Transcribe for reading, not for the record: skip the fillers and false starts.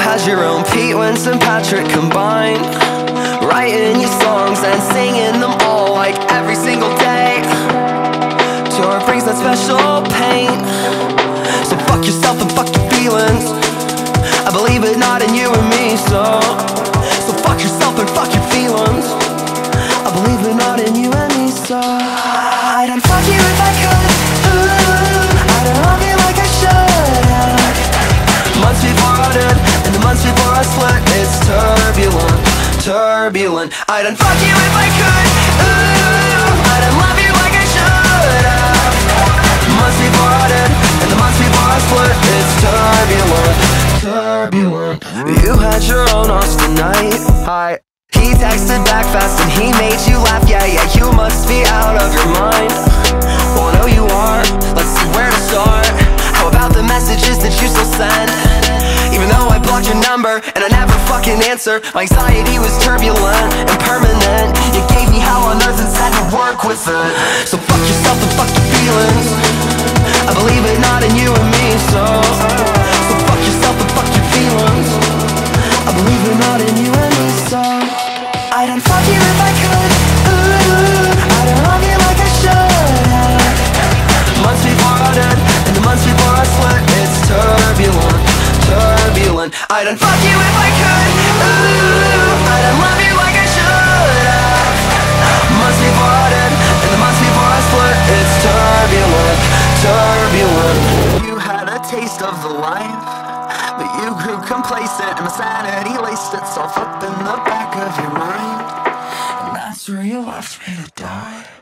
had your own Pete, Winston, Patrick combined, writing your songs and singing them all like every single day. Tour brings that special pain. So fuck yourself and fuck your feelings. I believe it not in you and me, so fuck yourself and fuck your feelings. I believe it not in you and me, so I'd unfuck you if I could. Ooh, I don't love you like I should have. Months before I did, and the months before I split, it's turbulent, turbulent. I'd unfuck you if I could. Ooh, I don't love you like I should have. Months before I did, and the months before I split, it's turbulent, turbulent. You had your own Austin night. Hi. He texted back fast and he made you laugh. Yeah, you must be out of your mind. Well, no you are. Let's see where to start. How about the messages that you still send? Even though I blocked your number and I never fucking answer, my anxiety was turbulent and permanent. You gave me hell on earth and said to work with it. So fuck yourself and fuck your feelings. I believe it not in you and me, so fuck yourself and fuck your feelings. I believe it not in you and me, so I'd unfuck you if I could. Ooh, I don't love you like I should have. Months before I did, and the months before I split, it's turbulent, turbulent. I'd unfuck you if I could. Ooh, I don't love you like I should have. Months before I did, and the months before I split, it's turbulent, turbulent. You had a taste of the life, but you grew complacent and my sanity laced itself up in the back of your mind. And that's where you left me to die.